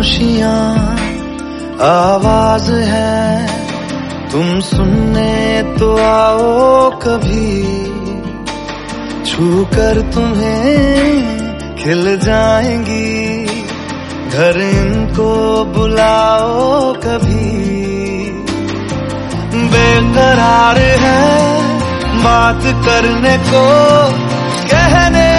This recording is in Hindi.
खामोशियां आवाज है, तुम सुनने तो आओ कभी, छू कर तुम्हें खिल जाएंगी, घर इनको बुलाओ कभी। बेकरार है बात करने को, कहने